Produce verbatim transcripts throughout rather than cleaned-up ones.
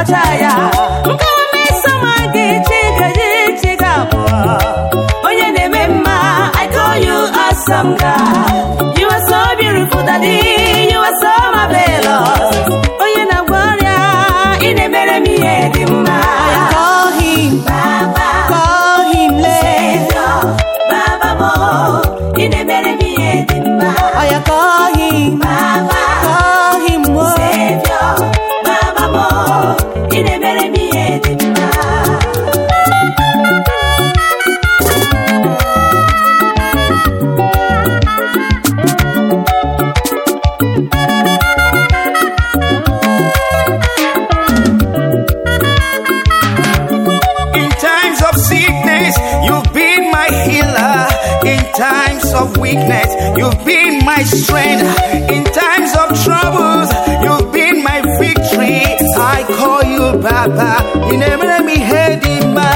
chaya nkome samagi chiga chiga bo onye neme mma I call you awesome God you are so beautiful daddy you are so marvelous onye na gloria ine mere mi edimma call him baba call him Savior baba mo ine mere mi edimma I call him baba call him Savior baba mo ine mere mi edimma. Of weakness, you've been my strength. In times of troubles, you've been my victory. I call you Baba. You never let me head in my.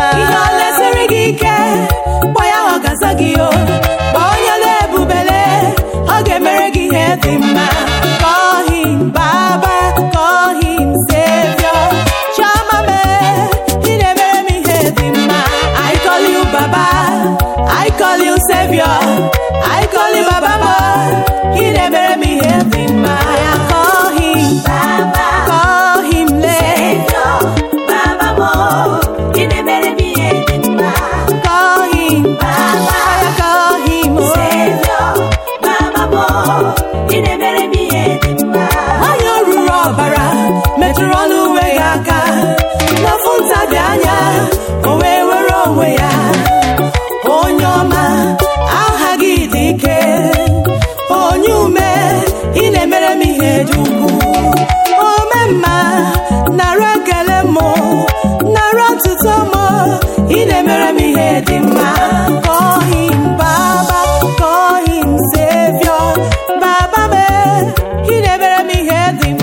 Call him Baba, call him Savior. Chama me, he never let me head in my. I call you Baba, I call you Savior. I call him Baba, he never let me help him. I call him Baba, call him Savior. Baba mo, he never let me help him. Call him Baba, I call him Savior. Baba mo, he never let me help him. Ayoru robara, metrolu wegaka, na funta bianya, owe wero weya, onyoma. Onyume ine mere mi hejuku o mema nara kelemo nara tutomo ine mere mi hedima call him Baba call him Savior Baba me ine mere mi hedima